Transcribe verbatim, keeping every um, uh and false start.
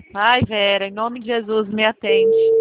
Ai, Vera, em nome de Jesus, me atende.